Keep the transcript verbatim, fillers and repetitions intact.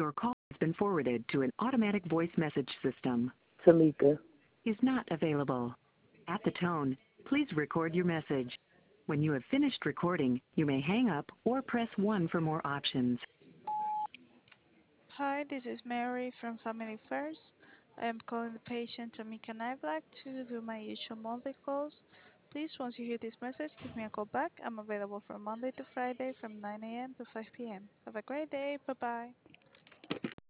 Your call has been forwarded to an automatic voice message system. Tamika. Is not available. At the tone, please record your message. When you have finished recording, you may hang up or press one for more options. Hi, this is Mary from Family First. I am calling the patient Tamika Nyblack to do my usual monthly calls. Please, once you hear this message, give me a call back. I'm available from Monday to Friday from nine a m to five p m Have a great day. Bye-bye.